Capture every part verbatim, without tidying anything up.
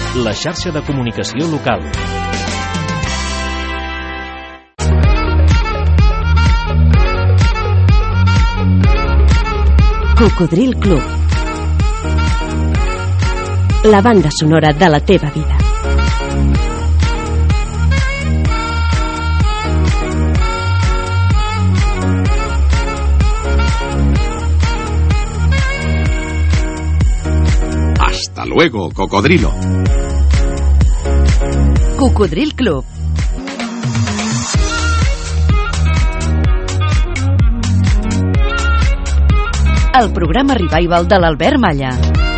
la xarxa de comunicació local. Cocodril Club. La banda sonora de la teva vida. Hasta luego, cocodrilo. Cocodril Club. El programa Revival de l'Albert Malla.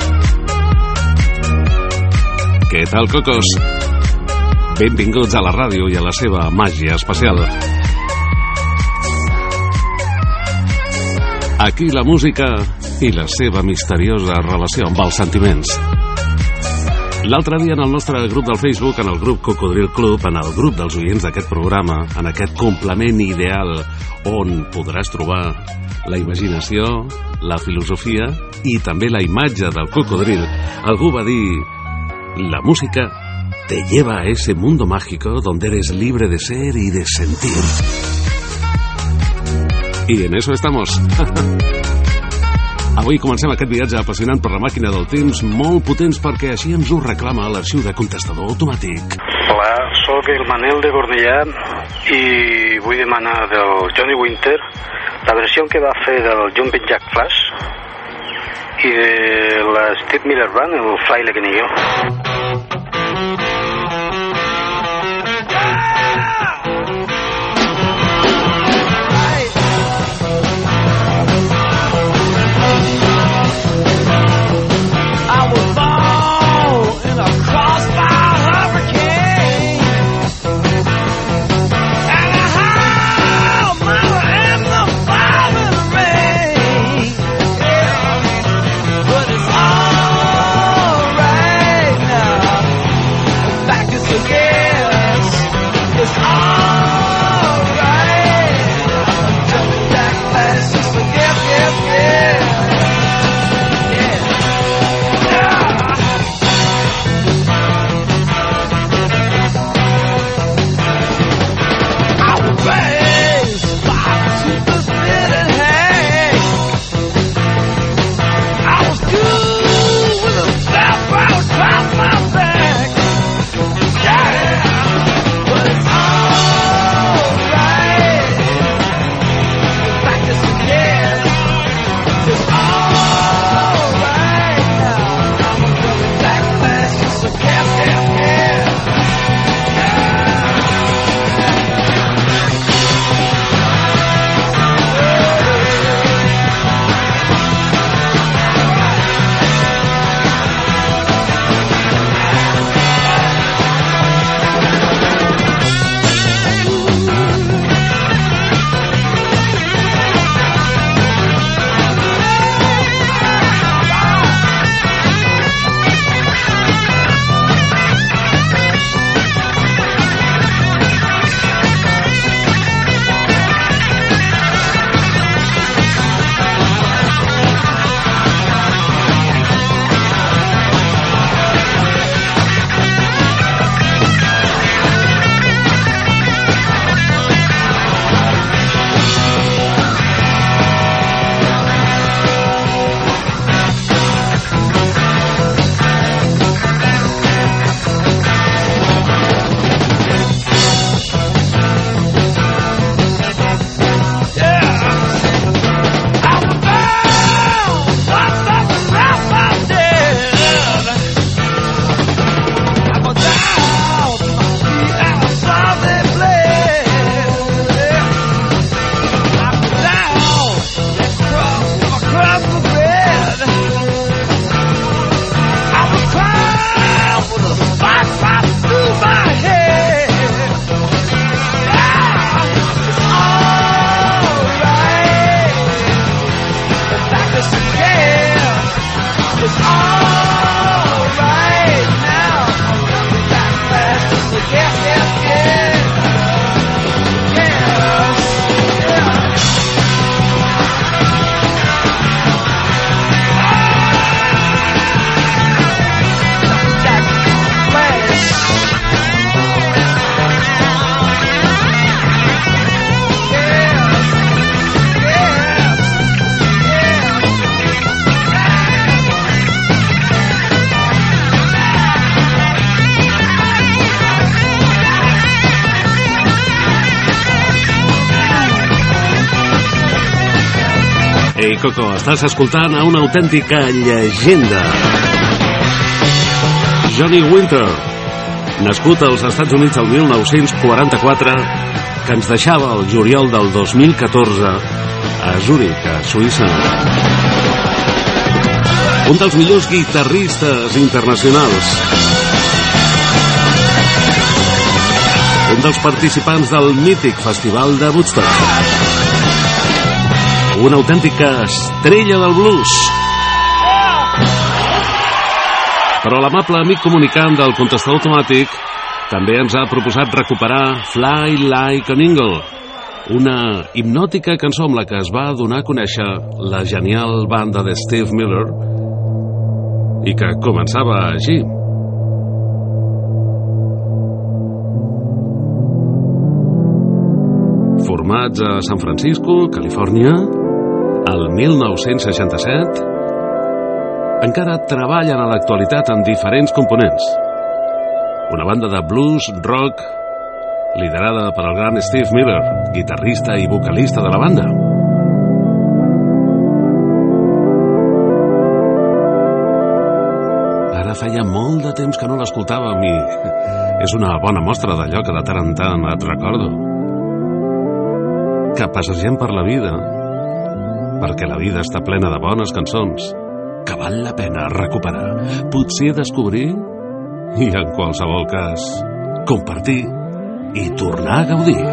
Què tal, cocos? Benvinguts a la ràdio i a la seva màgia especial. Aquí la música i la seva misteriosa relació amb els sentiments. L'altre dia en el nostre grup del Facebook, en el grup Cocodril Club, en el grup dels oients d'aquest programa, en aquest complement ideal on podràs trobar la imaginació, la filosofia i també la imatge del cocodril, algú va dir: la música te lleva a ese mundo mágico donde eres libre de ser y de sentir. Y en eso estamos. Avui comencem aquest viatge apassionant per la màquina del temps, molt potents perquè així ens ho reclama l'arxiu de contestador automàtic. Hola, sóc el Manel de Cornellà i vull demanar del Johnny Winter la versió que va fer del Jumping Jack Flash i de la Steve Miller Band, el Fly Like an Eagle. Ei, Coco, estàs escoltant a una autèntica llegenda. Johnny Winter, nascut als Estats Units el mil nou-cents quaranta-quatre, que ens deixava el juliol del dos mil catorze a Zúrich, a Suïssa. Un dels millors guitarristes internacionals. Un dels participants del mític Festival de Woodstock. Una autèntica estrella del blues. Però l'amable amic comunicant del contestador automàtic també ens ha proposat recuperar Fly Like an Eagle, una hipnòtica cançó amb la que es va donar a conèixer la genial banda de Steve Miller i que començava així. Formats a San Francisco, Califòrnia, el mil nou-cents seixanta-set, encara treballen a l'actualitat en diferents components. Una banda de blues rock liderada per el gran Steve Miller, guitarrista i vocalista de la banda. Ara feia molt de temps que no l'escoltàvem i és una bona mostra d'allò que de tant en tant et recordo. Que passegem per la vida, perquè la vida està plena de bones cançons que val la pena recuperar, potser descobrir i, en qualsevol cas, compartir i tornar a gaudir.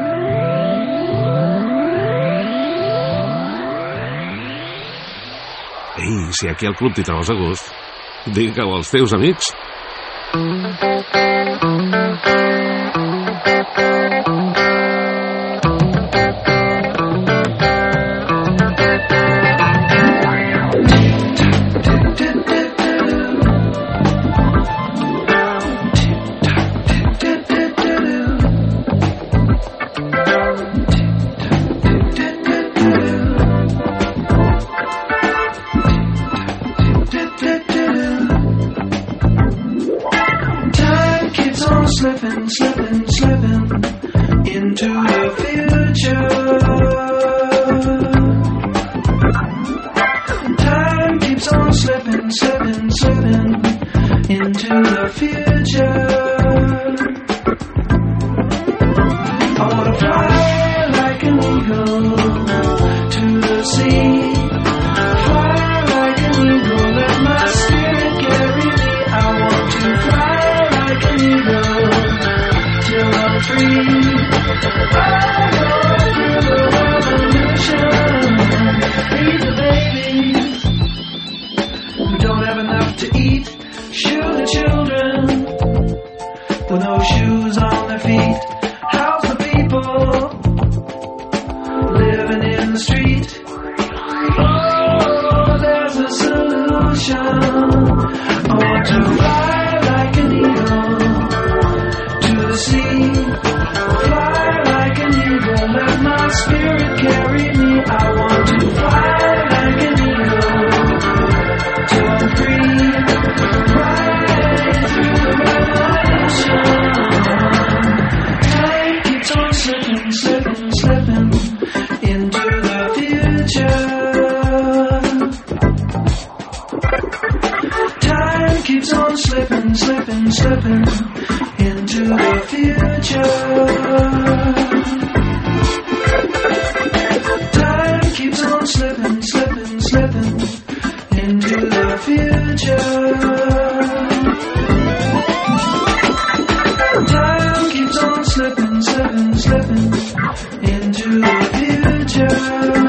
Ei, si aquí al club t'hi trobes a gust, digue-ho als teus amics. Slipping, slipping, slipping into the future. Time keeps on slipping, slipping, slipping into the future. I wanna fly like an eagle to the sea. Fly like an eagle, let my spirit carry me. I want to fly like an eagle. Free. I go through the revolution. Feed the babies who don't have enough to eat. Shoe the children with no shoes on their feet. House the people living in the street. Oh, there's a solution. I want to fly like an eagle to the sea. Fly like an eagle, let my spirit carry me. I want to fly like an eagle till I'm free. Right through the revolution. Time keeps on slipping, slipping, slipping into the future. Time keeps on slipping, slipping, slipping into the future. Time keeps on slipping, slipping, slipping into the future. Time keeps on slipping, slipping, slipping into the future.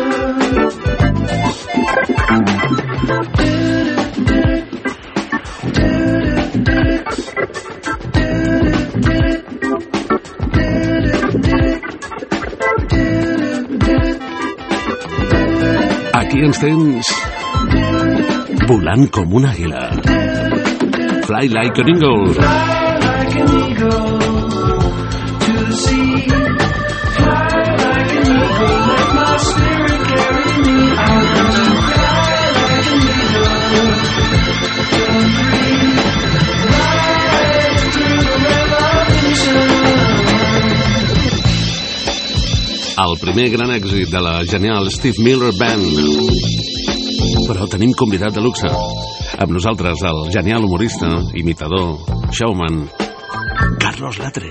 Aquí ens tens volant com una àguila. Fly like an eagle. Fly like an eagle to the sea. Fly like an eagle, let my spirit carry me. I want to fly like an eagle till I'm free. Right through the revolution. El el primer gran èxit de la genial Steve Miller Band. Però tenim convidat de luxe. Amb nosaltres el genial humorista, imitador, showman, Carlos Latre.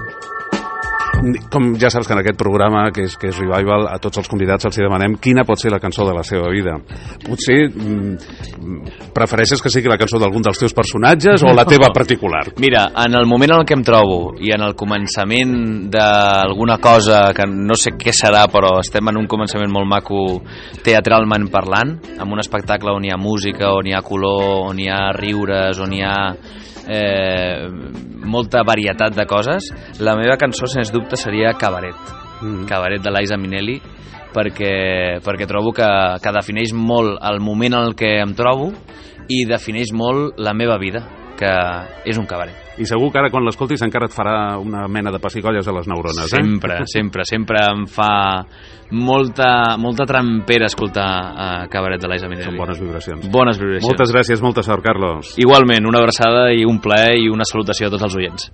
Com ja saps que en aquest programa, que és, que és Revival, a tots els convidats els demanem quina pot ser la cançó de la seva vida. Potser mm, prefereixes que sigui la cançó d'algun dels teus personatges o la teva particular? Mira, en el moment en el que em trobo i en el començament d'alguna cosa que no sé què serà, però estem en un començament molt maco teatralment parlant, amb un espectacle on hi ha música, on hi ha color, on hi ha riures, on hi ha eh, molta varietat de coses, la meva cançó sens dubte seria Cabaret, mm. Cabaret de Liza Minnelli, perquè, perquè trobo que, que defineix molt el moment en el que em trobo i defineix molt la meva vida, que és un cabaret. I segur que ara quan l'escoltis encara et farà una mena de pessigolles a les neurones, eh? Sempre, sempre, sempre em fa molta, molta trampera escoltar uh, Cabaret de Liza Minnelli. Són bones vibracions. Bones vibracions. Moltes gràcies, molta sort, Carlos. Igualment, una abraçada i un plaer i una salutació a tots els oients.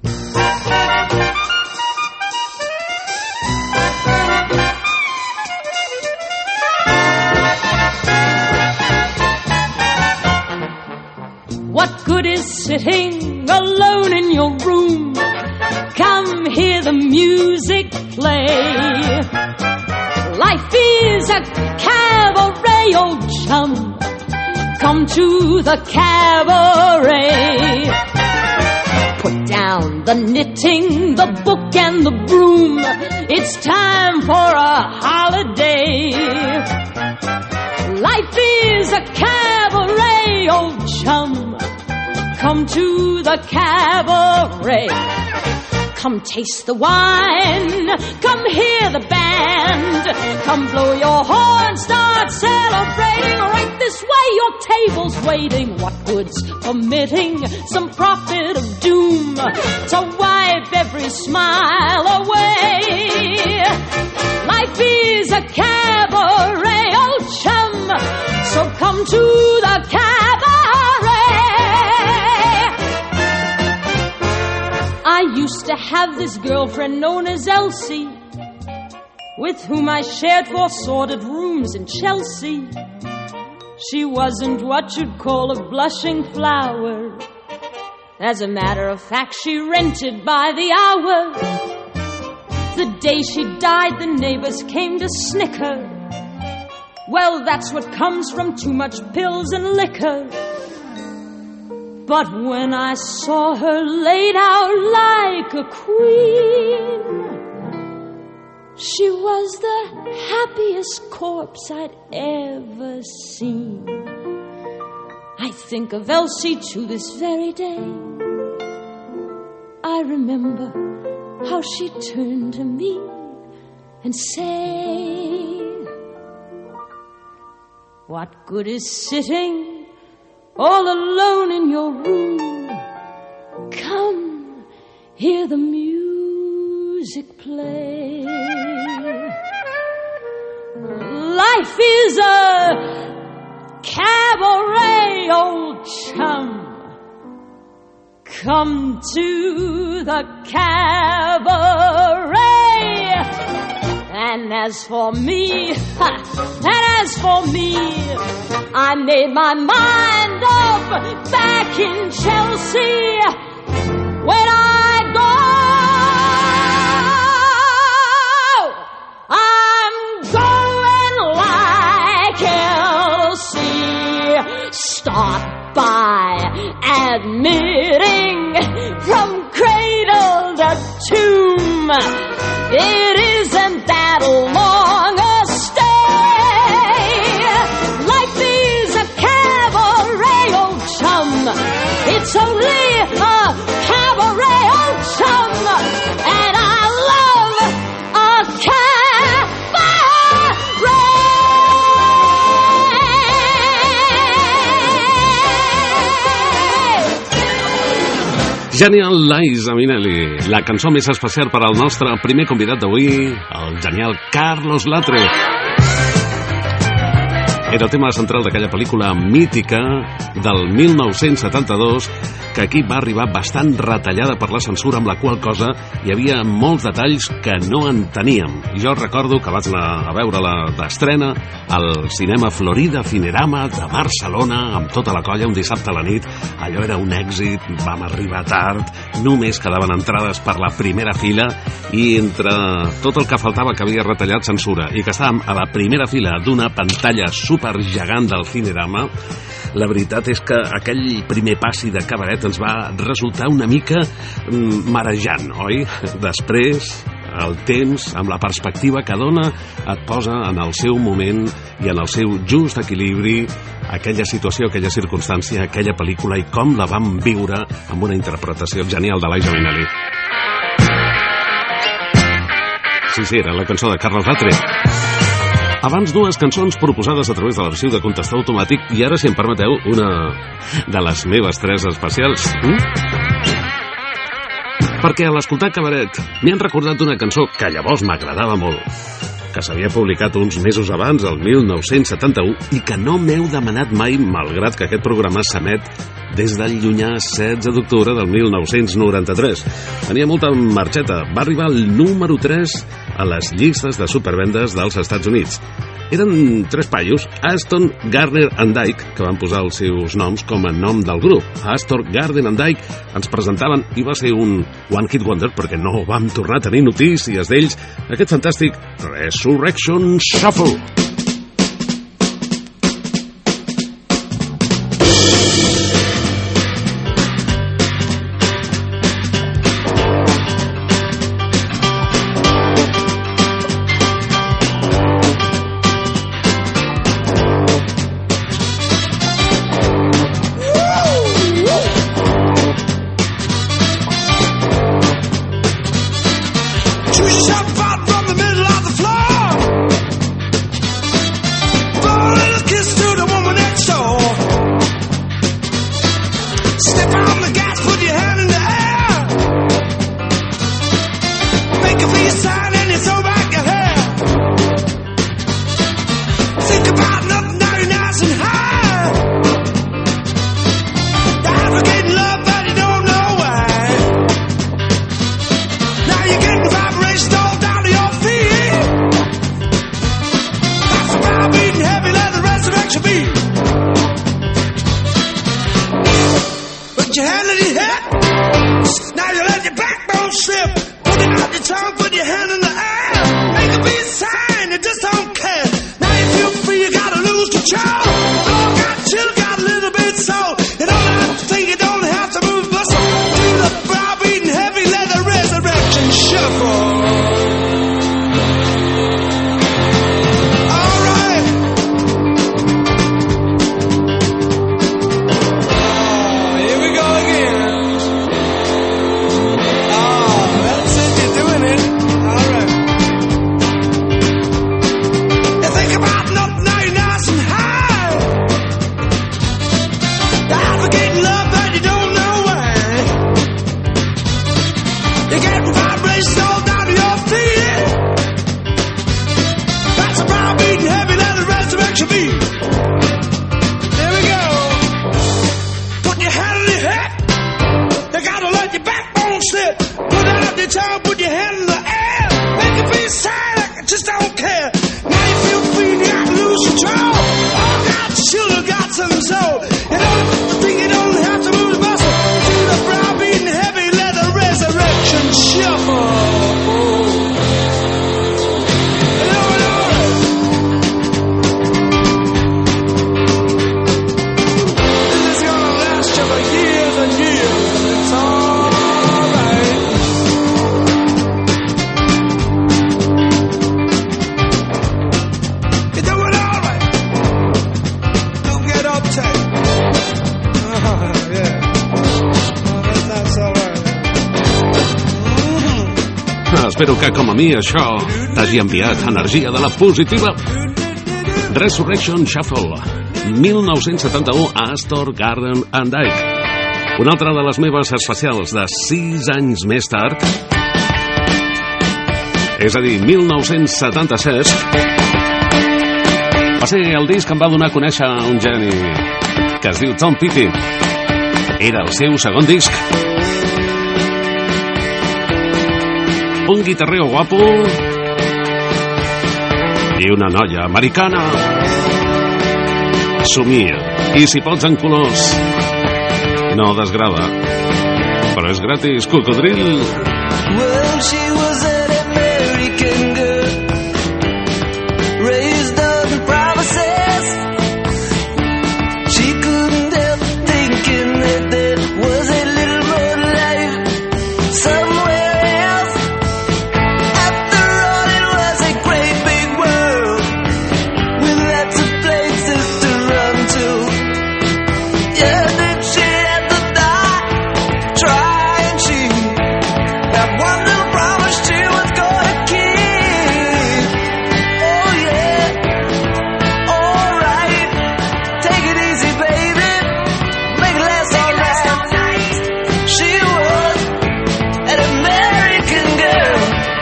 What good is sitting alone in your room? Come hear the music play. Life is a cabaret, old chum. Come to the cabaret. Put down the knitting, the book and the broom. It's time for a holiday. Life is a cabaret, old chum. Come to the cabaret. Come taste the wine. Come hear the band. Come blow your horn. Start celebrating. Right this way, your table's waiting. What good's permitting some prophet of doom to wipe every smile away? Life is a cabaret, old chum. So come to the cabaret. I used to have this girlfriend known as Elsie, with whom I shared four sordid rooms in Chelsea. She wasn't what you'd call a blushing flower. As a matter of fact, she rented by the hour. The day she died, the neighbors came to snicker. Well, that's what comes from too much pills and liquor. But when I saw her laid out like a queen, she was the happiest corpse I'd ever seen. I think of Elsie to this very day. I remember how she turned to me and said, what good is sitting all alone in your room? Come, hear the music play. Life is a cabaret, old chum. Come to the cabaret. And as for me, ha, and as for me, I made my mind up back in Chelsea. When I go, I'm going like Elsie. Start by admitting from cradle to tomb, it isn't that long a stay. Life is a cabaret, old chum. It's only a cabaret, old chum. And I love a cabaret. Genial Liza Minnelli, la cançó més especial per al nostre primer convidat d'avui, el genial Carlos Latre. Era el tema central d'aquella pel·lícula mítica del mil nou-cents setanta-dos que aquí va arribar bastant retallada per la censura, amb la qual cosa hi havia molts detalls que no enteníem. Jo recordo que vaig anar a veure-la d'estrena al cinema Florida Cinerama de Barcelona amb tota la colla un dissabte a la nit. Allò era un èxit, vam arribar tard, només quedaven entrades per la primera fila i entre tot el que faltava que havia retallat censura i que estàvem a la primera fila d'una pantalla supergegant del Cinerama, la veritat és que aquell primer passi de cabaret ens va resultar una mica marejant, oi? Després, el temps, amb la perspectiva que dona, et posa en el seu moment i en el seu just equilibri aquella situació, aquella circumstància, aquella pel·lícula i com la vam viure amb una interpretació genial de Liza Minnelli. Sí, sí, era la cançó de Carlos Latre. Abans dues cançons proposades a través de l'arxiu de contestar automàtic i ara, si em permeteu, una de les meves tres especials. Mm? Perquè a l'escoltar Cabaret m'hi han recordat una cançó que llavors m'agradava molt, que s'havia publicat uns mesos abans, el mil nou-cents setanta-u, i que no m'heu demanat mai, malgrat que aquest programa s'emet des del llunyà setze d'octubre del mil nou-cents noranta-tres. Tenia molta marxeta, va arribar al número tres a les llistes de supervendes dels Estats Units. Eren tres paios, Aston, Garner and Dyke, que van posar els seus noms com a nom del grup. Aston, Garner and Dyke ens presentaven, i va ser un One Hit Wonder, perquè no vam tornar a tenir notícies d'ells, aquest fantàstic Resurrection Shuffle. Espero que, com a mi, això t'hagi enviat energia de la positiva. Resurrection Shuffle, mil nou-cents setanta-u, Astor, Garden and Dyke. Una altra de les meves especials de sis anys més tard, és a dir, mil nou-cents setanta-set, va ser el disc que em va donar a conèixer un geni que es diu Tom Petty. Era el seu segon disc. Un guitarreo guapo i una noia americana. Somia, i si pots en colors. No desgrava, però és gratis, Cocodril. Well, she was an American girl, raised on promises. She couldn't help thinking that there was a little more life somewhere else. After all, it was a great big world with lots of places to run to. Yeah, then she had to die trying. She had one little promise she was gonna keep. Oh yeah, alright, take it easy, baby, make it last all night. She was an American girl.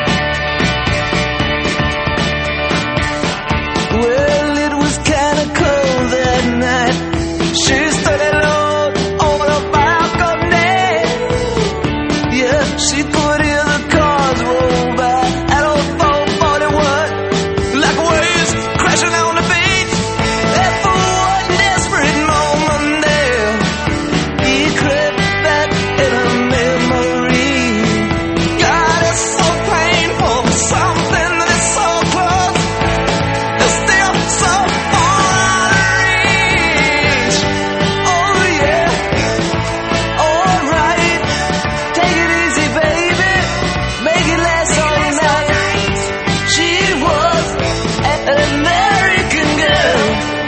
Well, it was kinda cold that night. She stood alone on a balcony. Yeah, she could hear the cars roll by at old four forty-one, like waves crashing on the beach. And for one desperate moment there, he crept back in her memory. God, it's so painful, something that is so close, is still so far out of reach. Oh yeah, alright, take it easy, baby, make it last all night. She was an American girl.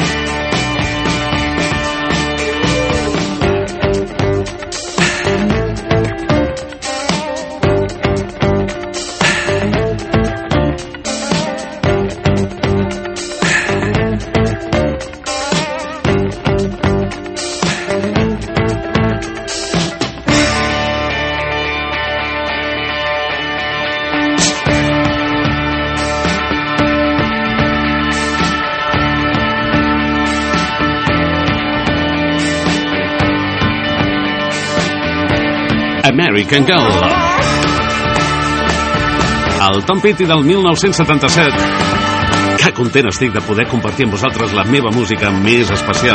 American Girl. El Tom Petty del mil nou-cents setanta-set. Que content estic de poder compartir amb vosaltres la meva música més especial.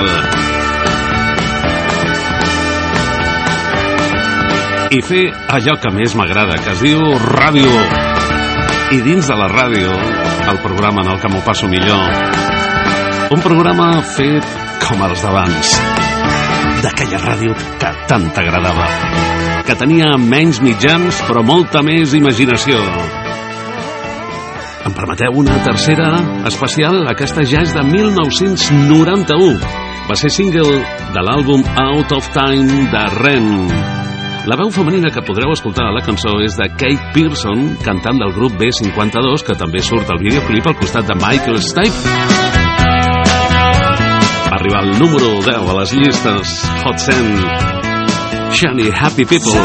I fer allò que més m'agrada, que es diu ràdio. I dins de la ràdio, el programa en el que m'ho passo millor. Un programa fet com els d'abans. D'aquella ràdio que tant t'agradava. Que tenia menys mitjans, però molta més imaginació. Em permeteu una tercera especial? Aquesta ja és de mil nou-cents noranta-u. Va ser single de l'àlbum Out of Time de Ren. La veu femenina que podreu escoltar a la cançó és de Kate Pearson, cantant del grup B cinquanta-dos, que també surt al videoclip al costat de Michael Stipe. Va arribar al número deu a les llistes Hot cent. Shiny Happy People.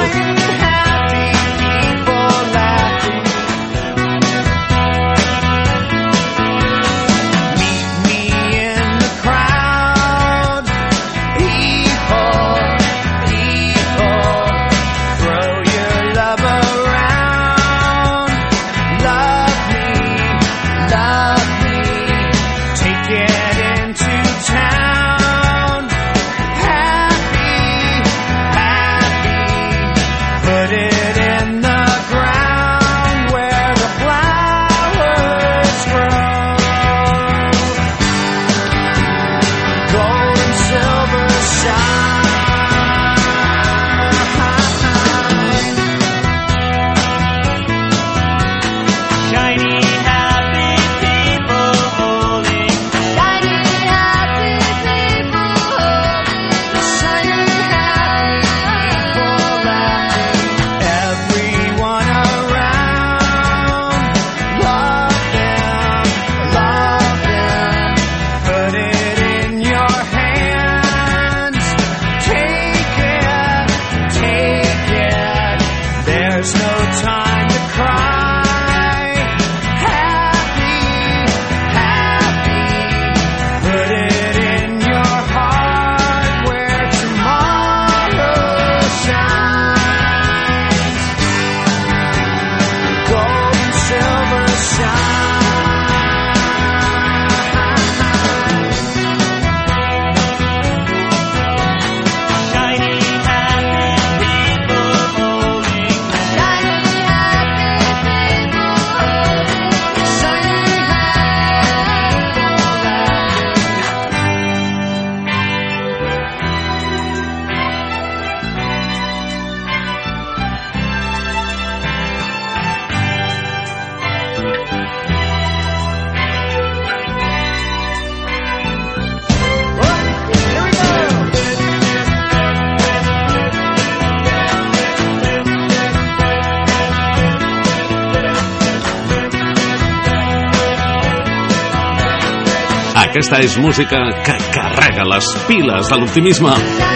Aquesta és música que carrega les piles de l'optimisme.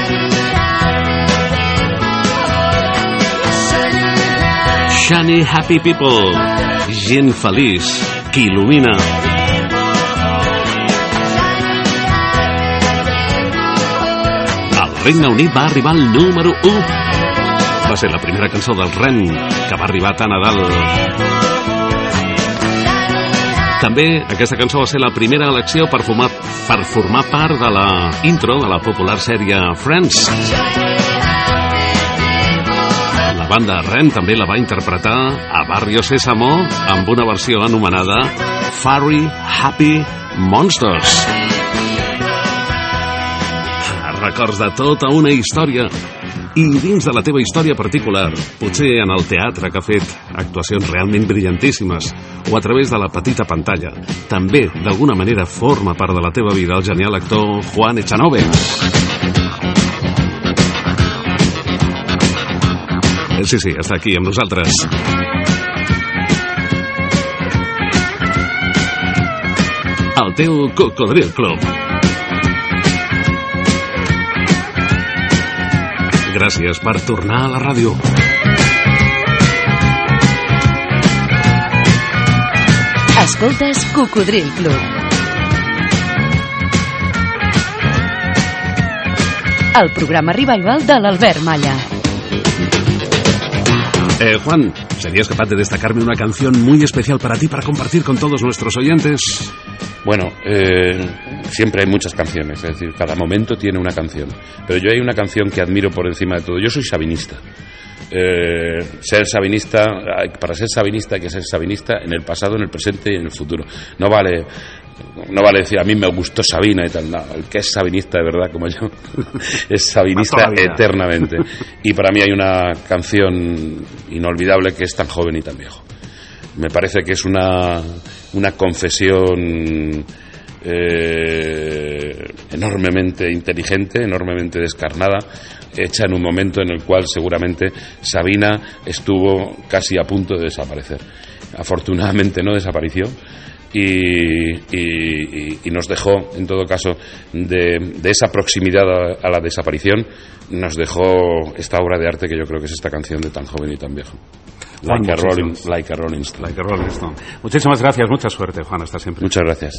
Shiny Happy People, gent feliç, que il·lumina. El Regne Unit va arribar al número u. Va ser la primera cançó del Rem que va arribar tan a dalt. També aquesta cançó va ser la primera elecció per formar, per formar part de la intro de la popular sèrie Friends. La banda Rem també la va interpretar a Barrio Sésamo amb una versió anomenada Furry Happy Monsters. Records de tota una història. I dins de la teva història particular, potser en el teatre que ha fet actuacions realment brillantíssimes o a través de la petita pantalla, també d'alguna manera forma part de la teva vida el genial actor Juan Echanove. Sí, sí, està aquí amb nosaltres. El teu Cocodril Club. Gràcies per tornar a la ràdio. Escoltes Cocodril Club. El programa revival de l'Albert Malla. Eh, Juan, ¿serías capaz de destacarme una canción muy especial para ti para compartir con todos nuestros oyentes? Bueno, eh, siempre hay muchas canciones, es decir, cada momento tiene una canción. Pero yo hay una canción que admiro por encima de todo. Yo soy sabinista. Eh, ser sabinista, para ser sabinista hay que ser sabinista en el pasado, en el presente y en el futuro. No vale, no vale decir a mí me gustó Sabina y tal. No, el que es sabinista de verdad como yo es sabinista eternamente. Y para mí hay una canción inolvidable que es Tan joven y tan viejo. Me parece que es una, una confesión eh, enormemente inteligente, enormemente descarnada, hecha en un momento en el cual seguramente Sabina estuvo casi a punto de desaparecer. Afortunadamente no desapareció y, y, y nos dejó, en todo caso, de, de esa proximidad a, a la desaparición, nos dejó esta obra de arte que yo creo que es esta canción de Tan joven y tan viejo. Like a, rolling, like a Rolling Stone. Like a Rolling Stone. Muchísimas gracias, mucha suerte, Juan, hasta siempre. Muchas gracias.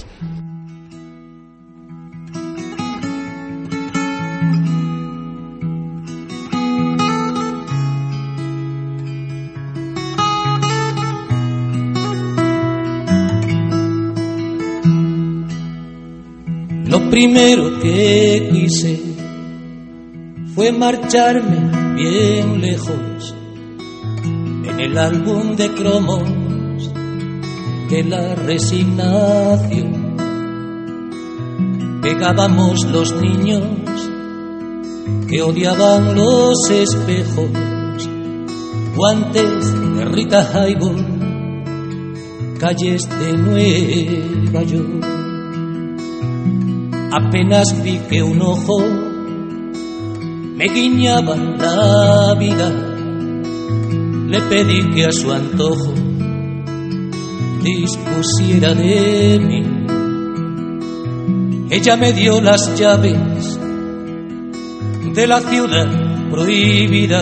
Lo primero que quise fue marcharme bien lejos en el álbum de cromos de la resignación. Pegábamos los niños que odiaban los espejos, guantes de Rita Hayworth, calles de Nueva York. Apenas vi que un ojo me guiñaba la vida, le pedí que a su antojo dispusiera de mí. Ella me dio las llaves de la ciudad prohibida.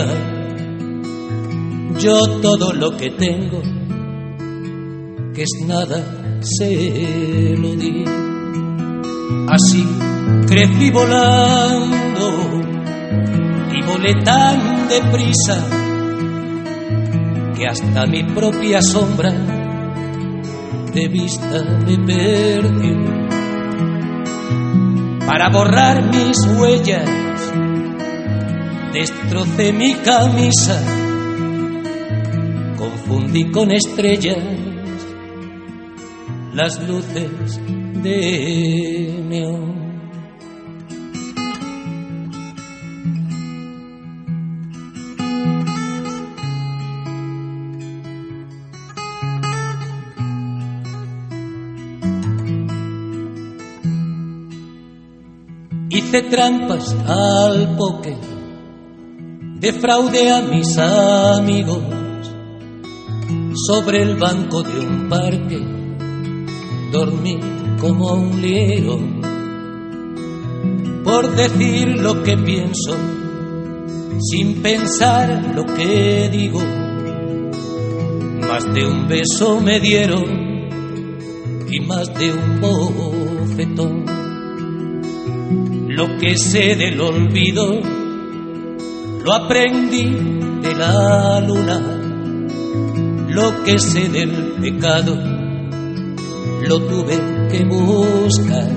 Yo todo lo que tengo, que es nada, se lo di. Así crecí volando y volé tan deprisa que hasta mi propia sombra de vista me perdió. Para borrar mis huellas destrocé mi camisa, confundí con estrellas las luces de neón. Hice trampas al póker, defraudé a mis amigos sobre el banco de un parque, dormí como un liero por decir lo que pienso sin pensar lo que digo. Más de un beso me dieron y más de un bofetón. Lo que sé del olvido lo aprendí de la luna. Lo que sé del pecado lo tuve que buscar.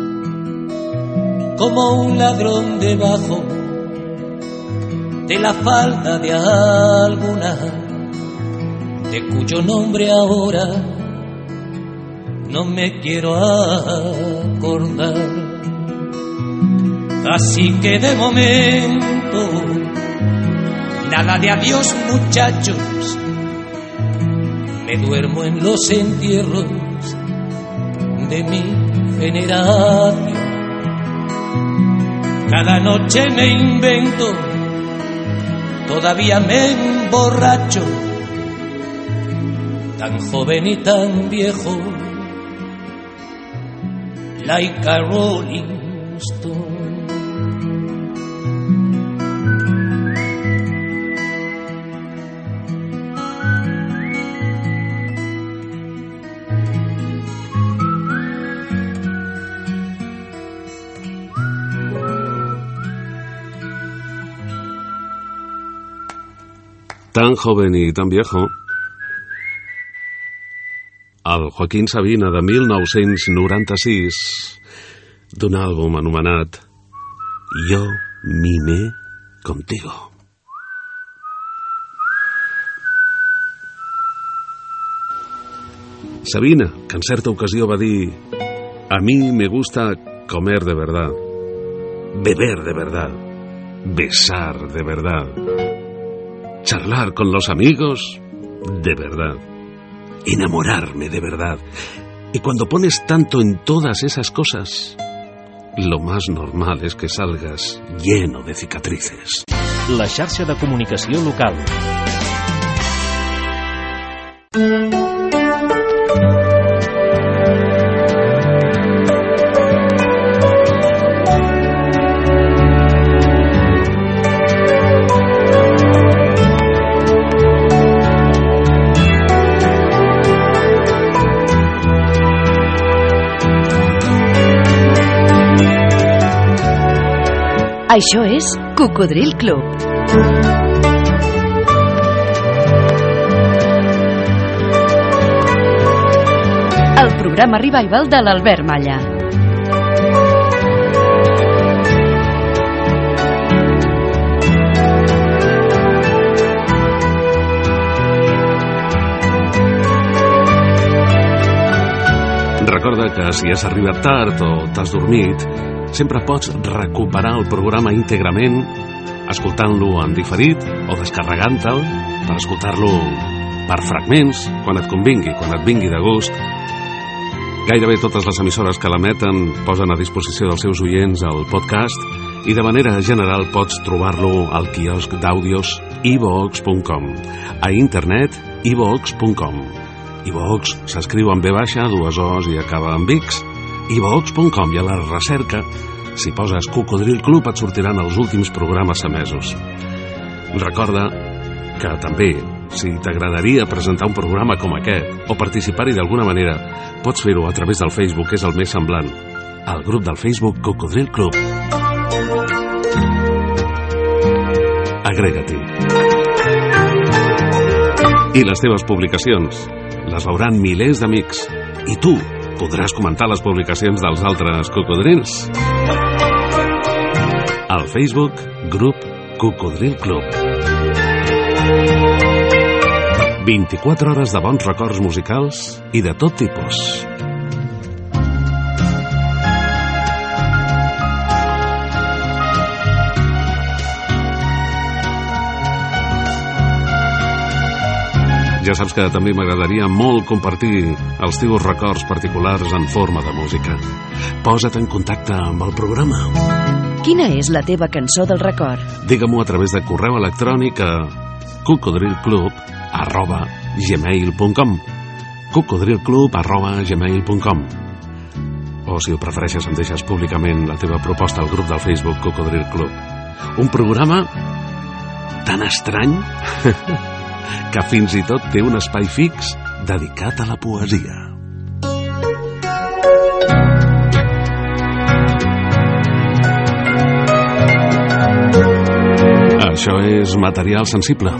Como un ladrón debajo de la falda de alguna, de cuyo nombre ahora no me quiero acordar. Así que de momento nada de adiós, muchachos, me duermo en los entierros de mi generación. Cada noche me invento, todavía me emborracho, tan joven y tan viejo, like a Rolling Stone. Tan joven i tan viejo. El Joaquín Sabina de mil nou-cents noranta-sis, d'un àlbum anomenat Yo mimé contigo. Sabina, que en certa ocasió va dir: a mí me gusta comer de verdad, beber de verdad, besar de verdad, charlar con los amigos de verdad, enamorarme de verdad. Y cuando pones tanto en todas esas cosas, lo más normal es que salgas lleno de cicatrices. La xarxa de comunicació local. Això és Cocodril Club. El programa revival de l'Albert Malla. Recorda que si has arribat tard o t'has dormit, sempre pots recuperar el programa íntegrament escoltant-lo en diferit o descarregant-te'l per escoltar-lo per fragments quan et convingui, quan et vingui de gust. Gairebé totes les emissores que l'emeten posen a disposició dels seus oients el podcast i de manera general pots trobar-lo al quiosc d'àudios i vox punt com, a internet i vox punt com. iVox s'escriu amb ve baixa, dues O's i acaba amb X. i vox punt com, i a la recerca, si poses Cocodril Club, et sortiran els últims programes emesos. Recorda que també, si t'agradaria presentar un programa com aquest o participar-hi d'alguna manera, pots fer-ho a través del Facebook, que és el més semblant, al grup del Facebook Cocodril Club. Agrega-t'hi. I les teves publicacions les veuran milers d'amics, i tu podràs comentar les publicacions dels altres cocodrils. Al Facebook, grup Cocodril Club. vint-i-quatre hores de bons records musicals i de tot tipus. Ja saps que també m'agradaria molt compartir els teus records particulars en forma de música. Posa't en contacte amb el programa. Quina és la teva cançó del record? Digue-m'ho a través de correu electrònic a cocodrilclub arroba gmail punt com cocodrilclub arroba gmail punt com o si ho prefereixes em deixes públicament la teva proposta al grup del Facebook Cocodril Club. Un programa tan estrany que fins i tot té un espai fix dedicat a la poesia. Això és Material Sensible.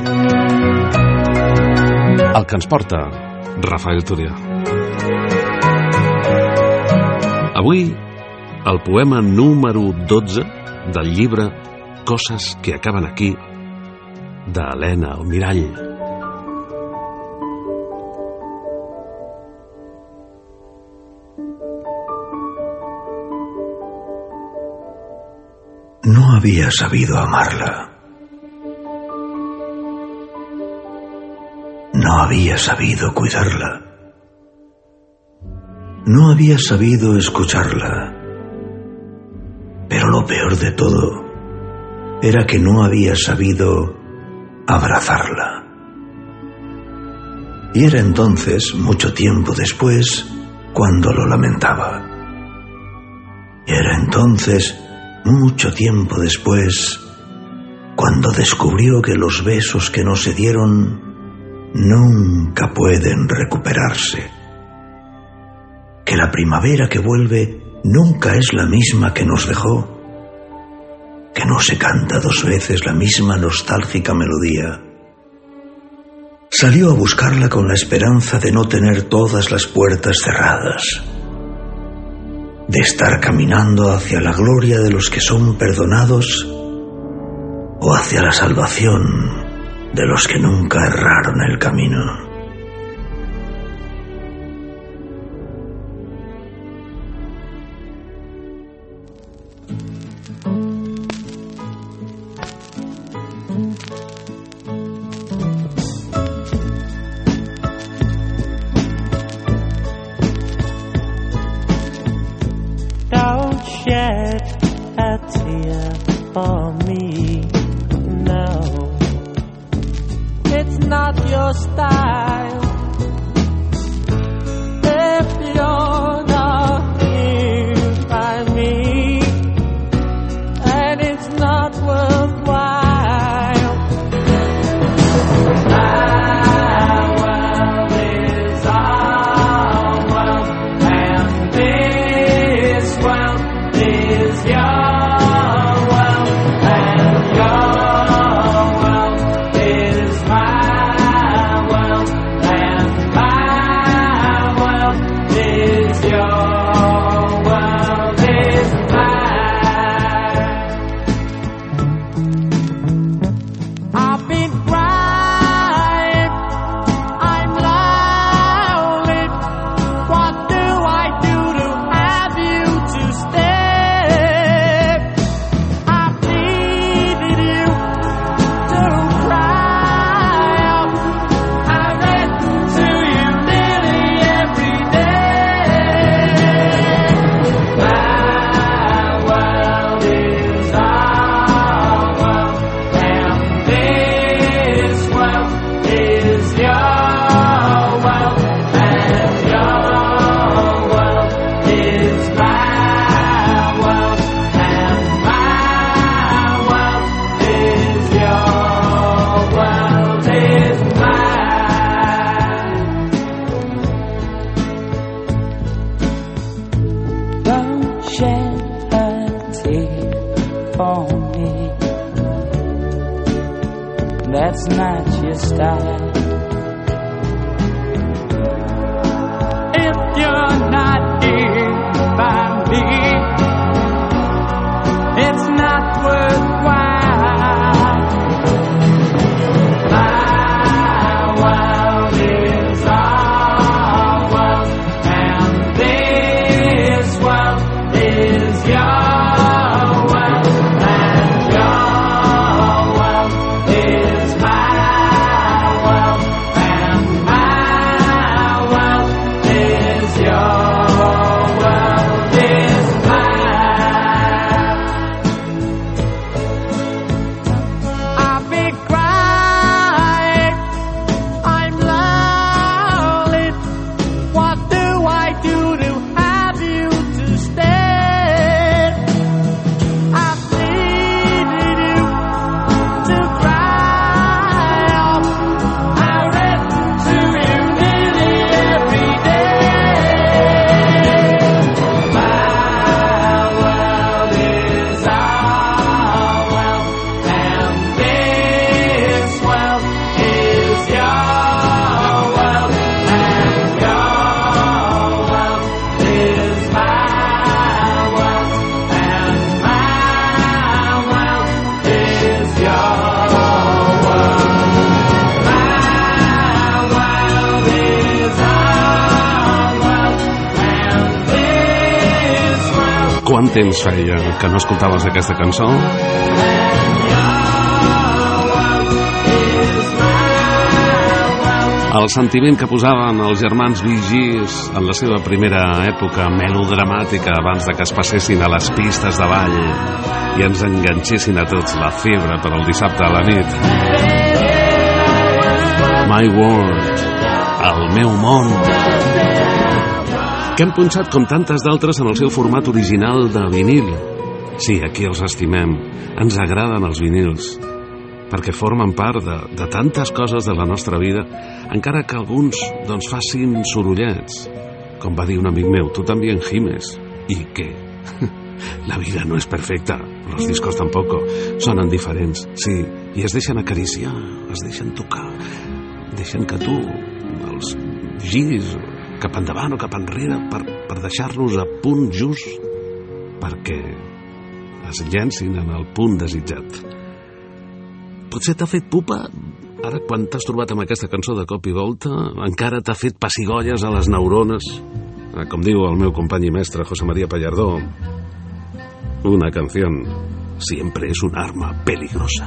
El que ens porta Rafael Turià. Avui, el poema número dotze del llibre Coses que acaben aquí, d'Helena Almirall. No había sabido amarla. No había sabido cuidarla. No había sabido escucharla. Pero lo peor de todo era que no había sabido abrazarla. Y era entonces, mucho tiempo después, cuando lo lamentaba. Y era entonces, mucho tiempo después, cuando descubrió que los besos que no se dieron nunca pueden recuperarse, que la primavera que vuelve nunca es la misma que nos dejó, que no se canta dos veces la misma nostálgica melodía. Salió a buscarla con la esperanza de no tener todas las puertas cerradas, de estar caminando hacia la gloria de los que son perdonados o hacia la salvación de los que nunca erraron el camino. Don't shed a tear for me, no. It's not your style. If you're not here by me, and it's not worthwhile. My world is our world, and this world is your world, and your world is my world, and my world is your world is mine. I've been crying, I'm lonely. What do I do to have you to stay? I've needed you to cry out. I read to you nearly every day. My world is our world, and this world is your world, and your world is my world, and my world is your world is mine. Don't shed a tear for me. That's not your style. If you're not here by me, it's not worthwhile. My world is our world, and this world is your world, and your world is my world, and my world is your world is quant temps feia que no escoltaves aquesta cançó? El sentiment que posaven els germans Bee Gees en la seva primera època melodramàtica abans de que es passessin a les pistes de ball i ens enganxessin a tots la febre per al dissabte a la nit. My World, el meu món, que hem punxat com tantes d'altres en el seu format original de vinil. Sí, aquí els estimem, ens agraden els vinils, perquè formen part de, de tantes coses de la nostra vida, encara que alguns doncs facin sorollets. Com va dir un amic meu, tu també en gimes. I què? La vida no és perfecta, los discos tampoco, sonen diferents, sí, i es deixen acariciar, es deixen tocar, deixen que tu els giris cap endavant o cap enrere per, per deixar-los a punt just perquè es llencin en el punt desitjat. Potser t'ha fet pupa, ara quan t'has trobat amb aquesta cançó de cop i volta, encara t'ha fet pessigolles a les neurones. Com diu el meu company i mestre José María Pallardó, una canción siempre es un arma peligrosa.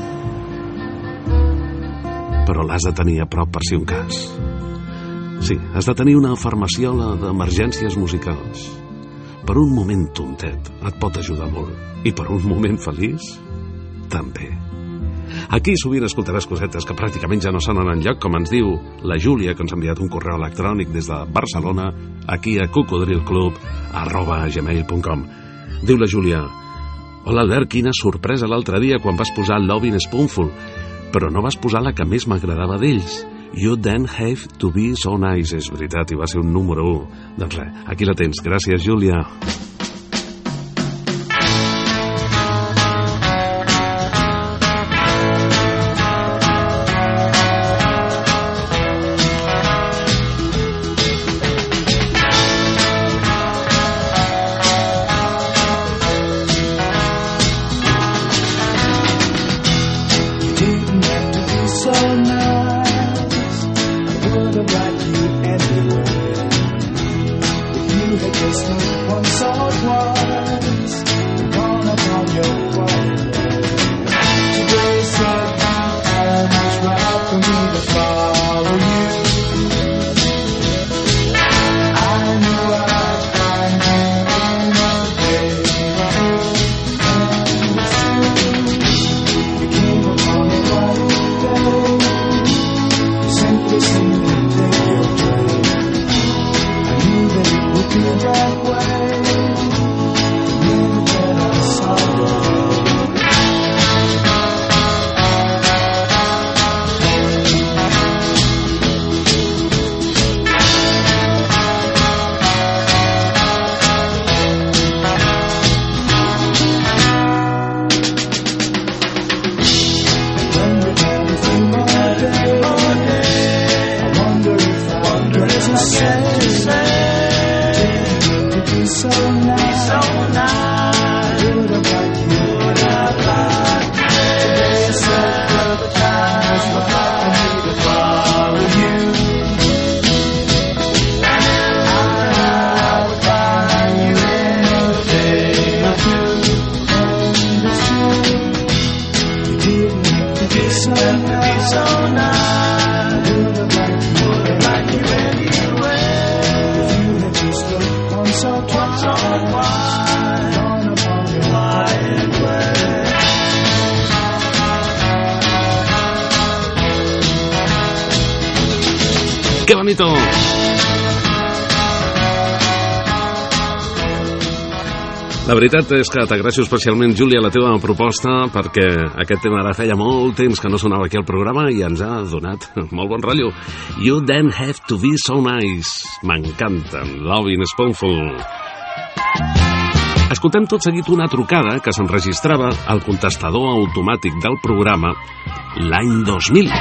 Però l'has de tenir a prop per si un cas. Sí, has de tenir una farmaciola d'emergències musicals. Per un moment tontet et pot ajudar molt. I per un moment feliç, també. Aquí sovint escoltaràs cosetes que pràcticament ja no sonen enlloc, com ens diu la Júlia, que ens ha enviat un correu electrònic des de Barcelona, aquí a cocodrilclub arroba gmail punt com. Diu la Júlia: hola Albert, quina sorpresa l'altre dia quan vas posar Lovin' Spoonful, però no vas posar la que més m'agradava d'ells, You Don't Have to Be So Nice. És veritat, i va ser un número u. Doncs res, aquí la tens. Gràcies, Júlia. ¡Qué bonito! La veritat és que t'agraeixo especialment, Júlia, la teva proposta, perquè aquest tema ara feia molt temps que no sonava aquí al programa i ens ha donat molt bon rotllo. You Don't Have to Be So Nice. M'encanten. Lovin' Spoonful. Escoltem tot seguit una trucada que s'enregistrava al contestador automàtic del programa l'any dos mil.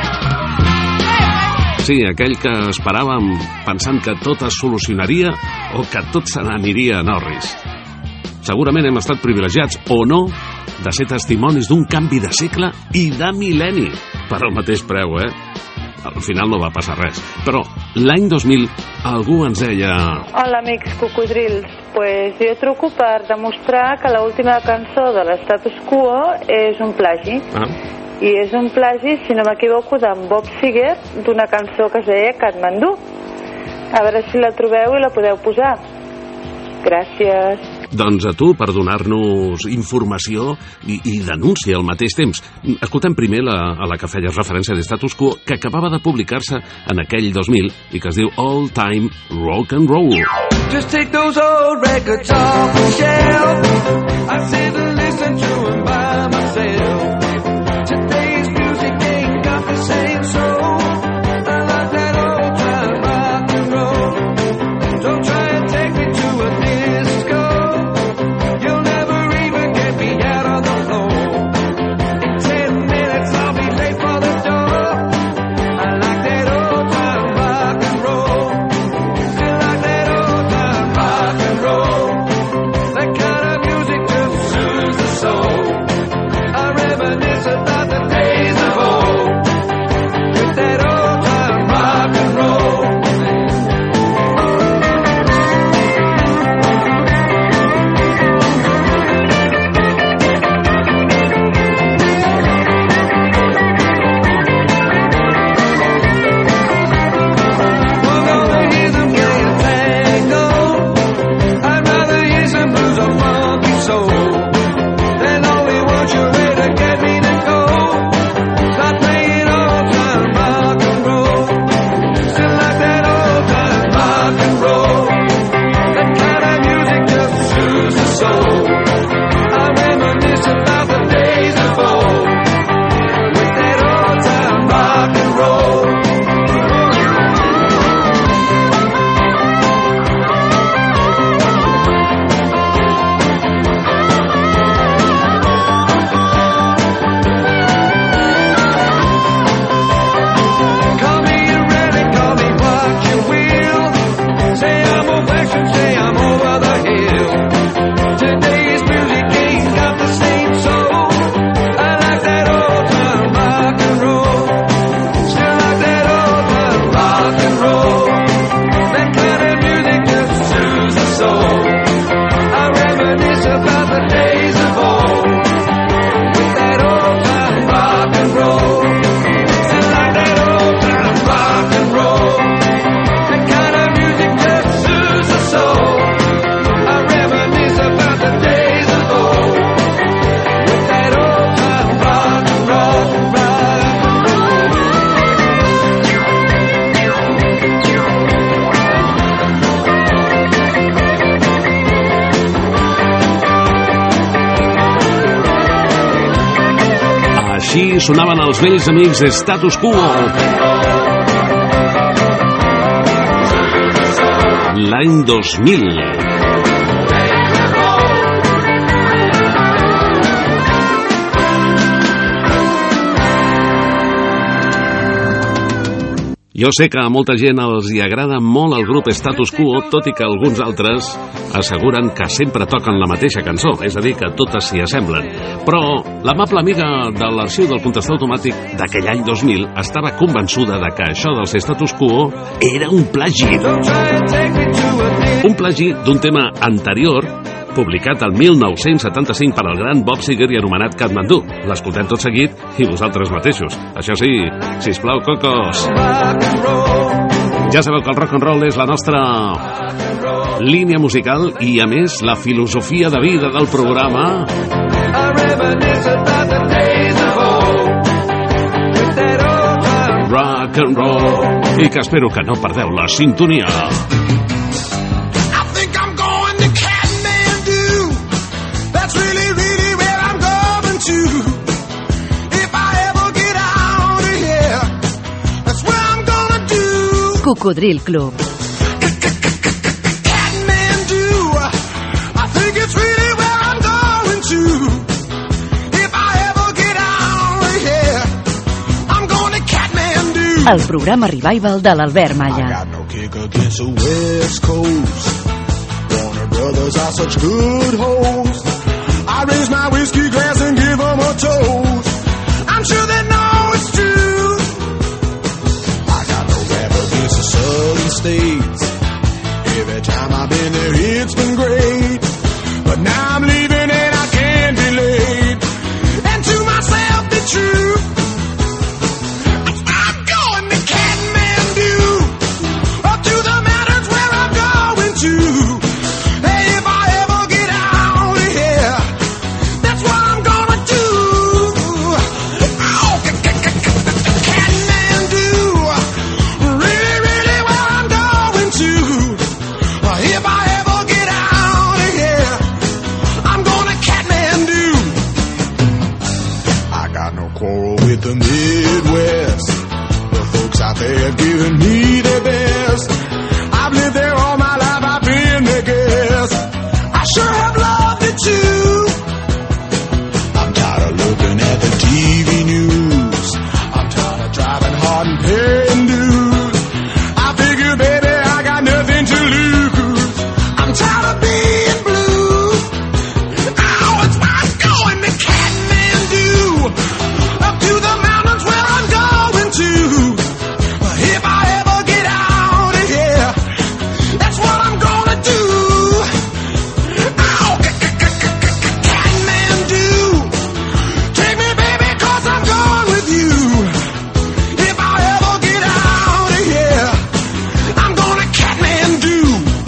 Sí, aquell que esperàvem pensant que tot es solucionaria o que tot se n'aniria a Norris. Segurament hem estat privilegiats, o no, de ser testimonis d'un canvi de segle i de mil·lenni. Per al mateix preu, eh? Al final no va passar res. Però l'any dos mil algú ens deia... Hola, amics cocodrils. Pues jo truco per demostrar que l'última cançó de l'Status Quo és un plagi. Ah. I és un plagi, si no m'equivoco, d'en Bob Seger, d'una cançó que es deia Kathmandu. A veure si la trobeu i la podeu posar. Gràcies. Doncs a tu per donar-nos informació i, i denúncia al mateix temps. Escoltem primer la, a la que feies referència d'Status Quo, que acabava de publicar-se en aquell dos mil i que es diu All Time Rock and Roll. Just take those old records off the shelf. I sit and listen to them by myself. Today's music ain't got the same soul. I like that old time rock and roll. Don't try and take me to a disco. You'll never even get me out on the floor. In ten minutes I'll be late for the door. I like that old time rock and roll. Still like that old time rock and roll. That kind of music just soothes the soul. I reminisce about the days of old. With that old time rock and roll. We're gonna hear them play a tango. I'd rather hear some blues or funky soul. Then only want your way to get me to go. Stop playing old time rock and roll. Still like that old time rock and roll. That kind of music just soothes the soul. I reminisce about the days of old. With that old time rock and roll. Call me a relic, call me what you will. Say I'm old fashioned, say I'm over the hill. Today's music ain't got the same soul. I like that old time rock and roll. Still like that old time rock and roll. That kind of music just soothes the soul. I reminisce about the days of old. With that old time rock and roll. Still like that old time rock and roll. That kind of music just soothes the soul. I reminisce about the days of old. With that old time rock and roll, rock and roll. Així sonaven els vells amics de Status Quo. L'any dos mil. Jo sé que a molta gent els hi agrada molt el grup Status Quo, tot i que alguns altres asseguren que sempre toquen la mateixa cançó, és a dir, que totes s'hi assemblen. Però l'amable amiga de l'arxiu del contestador automàtic d'aquell any dos mil estava convençuda de que això dels Status Quo era un plagi. Un plagi d'un tema anterior, publicat el mil nou-cents setanta-cinc per al gran Bob Seger i anomenat Kathmandu. L'escoltem tot seguit i vosaltres mateixos. Això sí, sisplau, cocos. Ja sabeu que el rock and roll és la nostra línia musical i, a més, la filosofia de vida del programa. Rock and roll. I que espero que no perdeu la sintonia. Cocodril Club. El programa Revival de l'Albert Malla. States out there giving me their best. I've lived there all my life, I've been their guest. I sure have loved it too. I'm tired of looking at the T V news. I'm tired of driving hard and paying dues. I figure, baby, I got nothing to lose. I'm tired of being blue. Oh, it's where I'm going to Kathmandu, up to the mountains where I'm going to. If I ever get out of here, that's what I'm gonna do. Oh, Kathmandu, take me, baby, 'cause I'm going with you. If I ever get out of here, I'm gonna Kathmandu.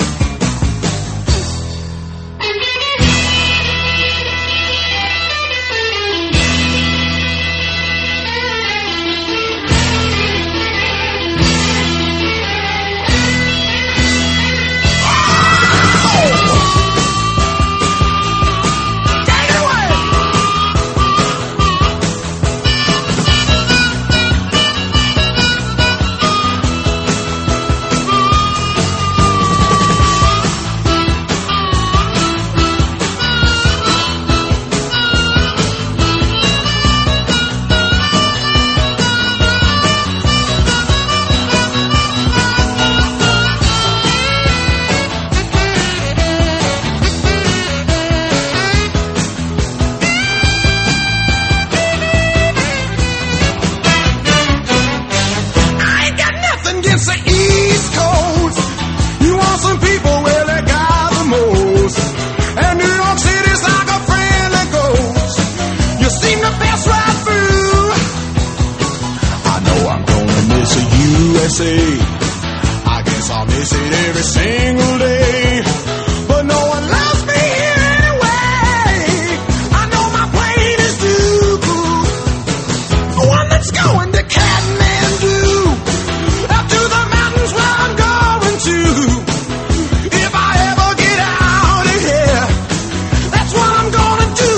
I ain't got nothing against the East Coast. You want some people, well, they got the most. And New York City's like a friendly ghost. You seem to pass right through. I know I'm gonna miss the U S A. I guess I'll miss it every single day. But no one loves me here anyway. I know my plane is due. The one that's going to Kathmandu, up to the mountains where I'm going to. If I ever get out of here, that's what I'm gonna do.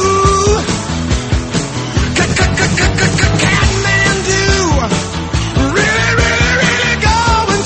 Kathmandu, really, really, really going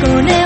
con